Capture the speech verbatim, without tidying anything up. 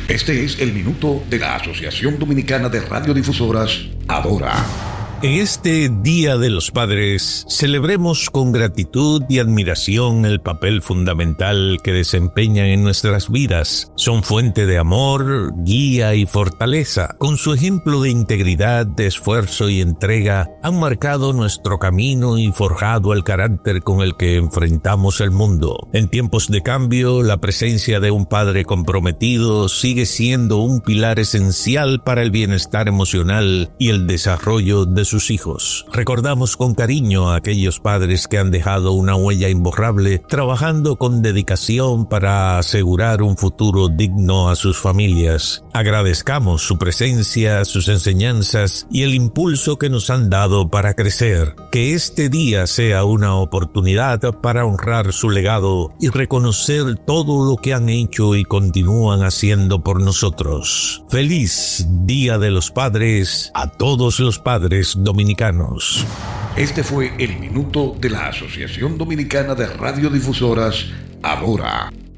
Este es el minuto de la Asociación Dominicana de Radiodifusoras, Adora. En este Día de los Padres, celebremos con gratitud y admiración el papel fundamental que desempeñan en nuestras vidas. Son fuente de amor, guía y fortaleza. Con su ejemplo de integridad, de esfuerzo y entrega, han marcado nuestro camino y forjado el carácter con el que enfrentamos el mundo. En tiempos de cambio, la presencia de un padre comprometido sigue siendo un pilar esencial para el bienestar emocional y el desarrollo de sus hijos. Recordamos con cariño a aquellos padres que han dejado una huella imborrable, trabajando con dedicación para asegurar un futuro digno a sus familias. Agradezcamos su presencia, sus enseñanzas y el impulso que nos han dado para crecer. Que este día sea una oportunidad para honrar su legado y reconocer todo lo que han hecho y continúan haciendo por nosotros. Feliz Día de los Padres a todos los padres dominicanos. Este fue el minuto de la Asociación Dominicana de Radiodifusoras, Adora.